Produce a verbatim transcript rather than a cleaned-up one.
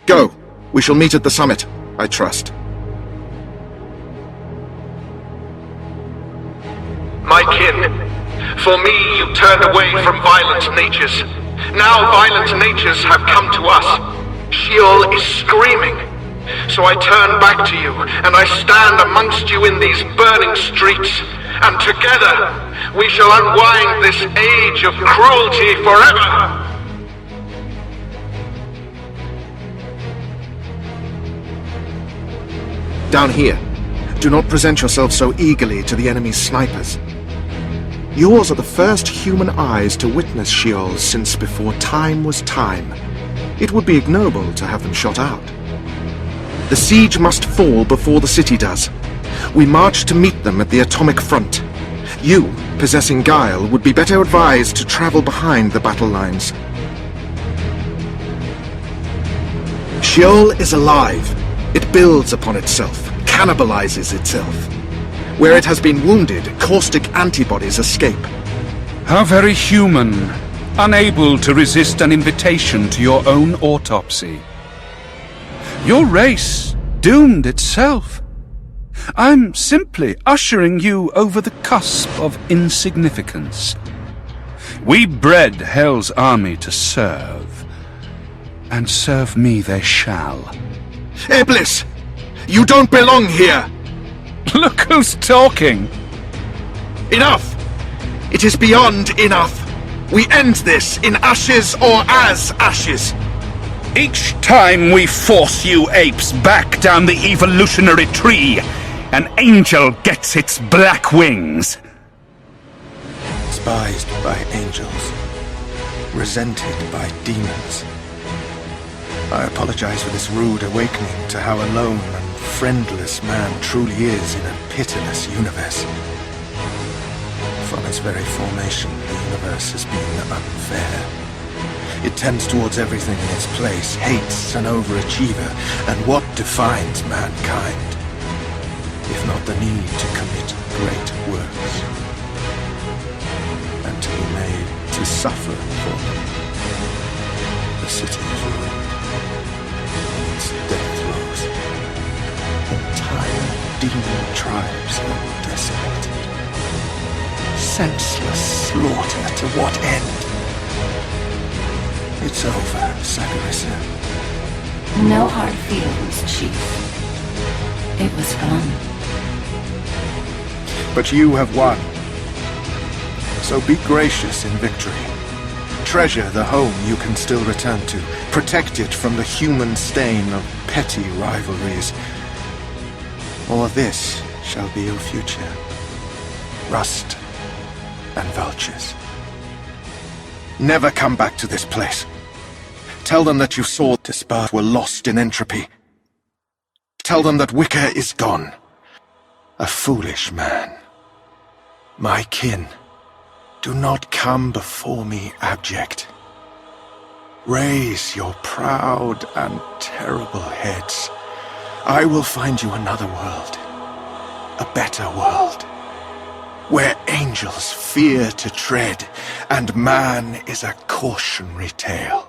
Go. We shall meet at the summit, I trust. My kin, for me you turned away from violent natures. Now violent natures have come to us. Sheol is screaming. So I turn back to you, and I stand amongst you in these burning streets. And together, we shall unwind this age of cruelty forever! Down here. Do not present yourself so eagerly to the enemy's snipers. Yours are the first human eyes to witness Sheol since before time was time. It would be ignoble to have them shot out. The siege must fall before the city does. We march to meet them at the atomic front. You, possessing guile, would be better advised to travel behind the battle lines. Sheol is alive. It builds upon itself, cannibalizes itself. Where it has been wounded, caustic antibodies escape. How very human, unable to resist an invitation to your own autopsy. Your race doomed itself. I'm simply ushering you over the cusp of insignificance. We bred Hell's army to serve, and serve me they shall. Iblis! You don't belong here! Look who's talking! Enough! It is beyond enough! We end this in ashes or as ashes! Each time we force you apes back down the evolutionary tree, an angel gets its black wings. Despised by angels, resented by demons. I apologize for this rude awakening to how alone and friendless man truly is in a pitiless universe. From its very formation, the universe has been unfair. It tends towards everything in its place, hates an overachiever, and what defines mankind? If not the need to commit great works, and to be made to suffer for them. The city is ruined. Its death throes. Entire demon tribes are decimated. Senseless slaughter to what end? It's over, Sagarissa. No hard feelings, Chief. It was fun. But you have won. So be gracious in victory. Treasure the home you can still return to. Protect it from the human stain of petty rivalries. Or this shall be your future. Rust and vultures. Never come back to this place. Tell them that you saw Despard were lost in entropy. Tell them that Wicca is gone. A foolish man. My kin, do not come before me abject. Raise your proud and terrible heads. I will find you another world. A better world. Where angels fear to tread, and man is a cautionary tale.